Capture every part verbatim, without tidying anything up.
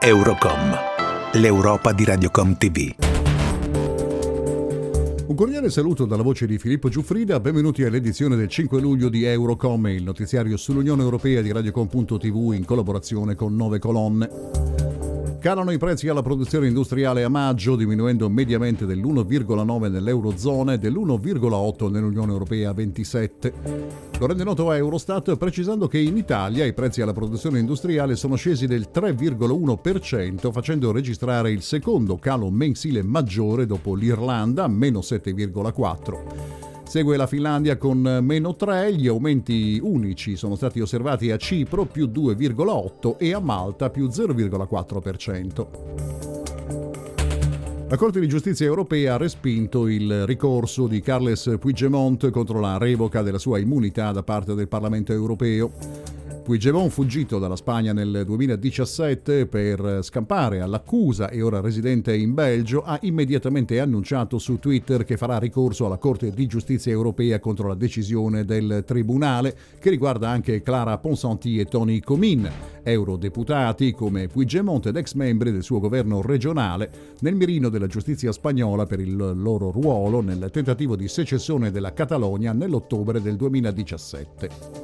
Eurocom, l'Europa di Radiocom T V. Un cordiale saluto dalla voce di Filippo Giuffrida, benvenuti all'edizione del cinque luglio di Eurocom, il notiziario sull'Unione Europea di Radiocom punto T V in collaborazione con Nove Colonne. Calano i prezzi alla produzione industriale a maggio, diminuendo mediamente dell'uno virgola nove nell'Eurozona e dell'uno virgola otto nell'Unione Europea ventisette. Lo rende noto Eurostat precisando che in Italia i prezzi alla produzione industriale sono scesi del tre virgola uno per cento, facendo registrare il secondo calo mensile maggiore dopo l'Irlanda, meno sette virgola quattro. Segue la Finlandia con meno tre, gli aumenti unici sono stati osservati a Cipro più due virgola otto e a Malta più zero virgola quattro per cento. La Corte di Giustizia europea ha respinto il ricorso di Carles Puigdemont contro la revoca della sua immunità da parte del Parlamento europeo. Puigdemont, fuggito dalla Spagna nel duemiladiciassette per scampare all'accusa e ora residente in Belgio, ha immediatamente annunciato su Twitter che farà ricorso alla Corte di Giustizia europea contro la decisione del Tribunale, che riguarda anche Clara Ponsati e Tony Comín, eurodeputati come Puigdemont ed ex membri del suo governo regionale, nel mirino della giustizia spagnola per il loro ruolo nel tentativo di secessione della Catalogna nell'ottobre del duemiladiciassette.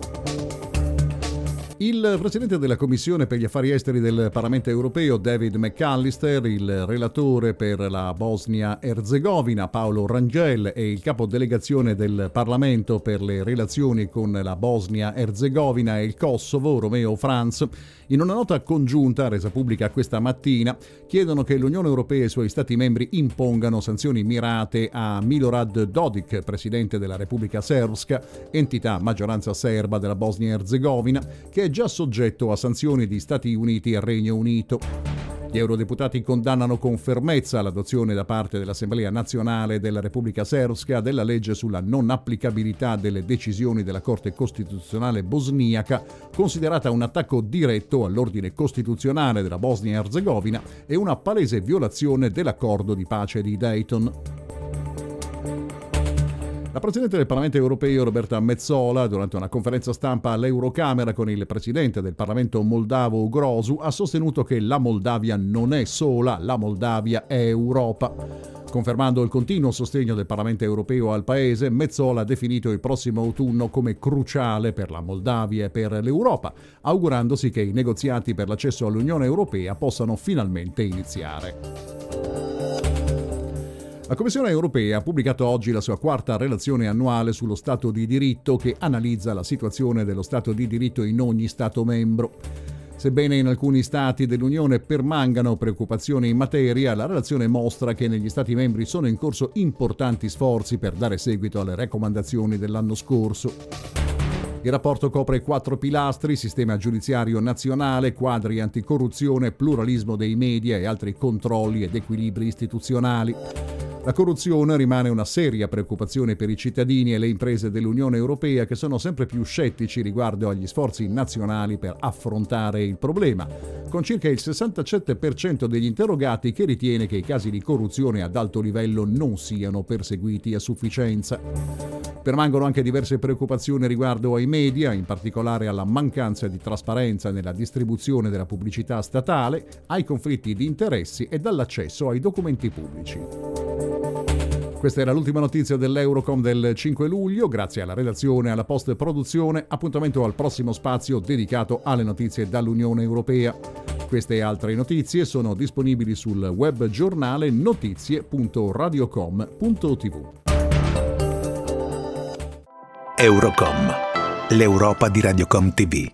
Il presidente della Commissione per gli affari esteri del Parlamento europeo, David McAllister, il relatore per la Bosnia-Erzegovina, Paolo Rangel, e il capodelegazione del Parlamento per le relazioni con la Bosnia-Erzegovina e il Kosovo, Romeo Franz, in una nota congiunta resa pubblica questa mattina, chiedono che l'Unione Europea e i suoi Stati membri impongano sanzioni mirate a Milorad Dodik, presidente della Repubblica Srpska, entità maggioranza serba della Bosnia-Erzegovina, che è già soggetto a sanzioni di Stati Uniti e Regno Unito. Gli eurodeputati condannano con fermezza l'adozione da parte dell'Assemblea nazionale della Repubblica Srpska della legge sulla non applicabilità delle decisioni della Corte Costituzionale bosniaca, considerata un attacco diretto all'ordine costituzionale della Bosnia-Erzegovina e una palese violazione dell'accordo di pace di Dayton. La Presidente del Parlamento europeo Roberta Metsola, durante una conferenza stampa all'Eurocamera con il Presidente del Parlamento moldavo Grosu, ha sostenuto che la Moldavia non è sola, la Moldavia è Europa. Confermando il continuo sostegno del Parlamento europeo al paese, Metsola ha definito il prossimo autunno come cruciale per la Moldavia e per l'Europa, augurandosi che i negoziati per l'accesso all'Unione Europea possano finalmente iniziare. La Commissione europea ha pubblicato oggi la sua quarta relazione annuale sullo Stato di diritto, che analizza la situazione dello Stato di diritto in ogni Stato membro. Sebbene in alcuni Stati dell'Unione permangano preoccupazioni in materia, la relazione mostra che negli Stati membri sono in corso importanti sforzi per dare seguito alle raccomandazioni dell'anno scorso. Il rapporto copre quattro pilastri: sistema giudiziario nazionale, quadri anticorruzione, pluralismo dei media e altri controlli ed equilibri istituzionali. La corruzione rimane una seria preoccupazione per i cittadini e le imprese dell'Unione Europea, che sono sempre più scettici riguardo agli sforzi nazionali per affrontare il problema, con circa il sessantasette per cento degli interrogati che ritiene che i casi di corruzione ad alto livello non siano perseguiti a sufficienza. Permangono anche diverse preoccupazioni riguardo ai media, in particolare alla mancanza di trasparenza nella distribuzione della pubblicità statale, ai conflitti di interessi e dall'accesso ai documenti pubblici. Questa era l'ultima notizia dell'Eurocom del cinque luglio. Grazie alla redazione e alla post-produzione. Appuntamento al prossimo spazio dedicato alle notizie dall'Unione Europea. Queste e altre notizie sono disponibili sul web giornale notizie punto radiocom punto t v. Eurocom, l'Europa di Radiocom T V.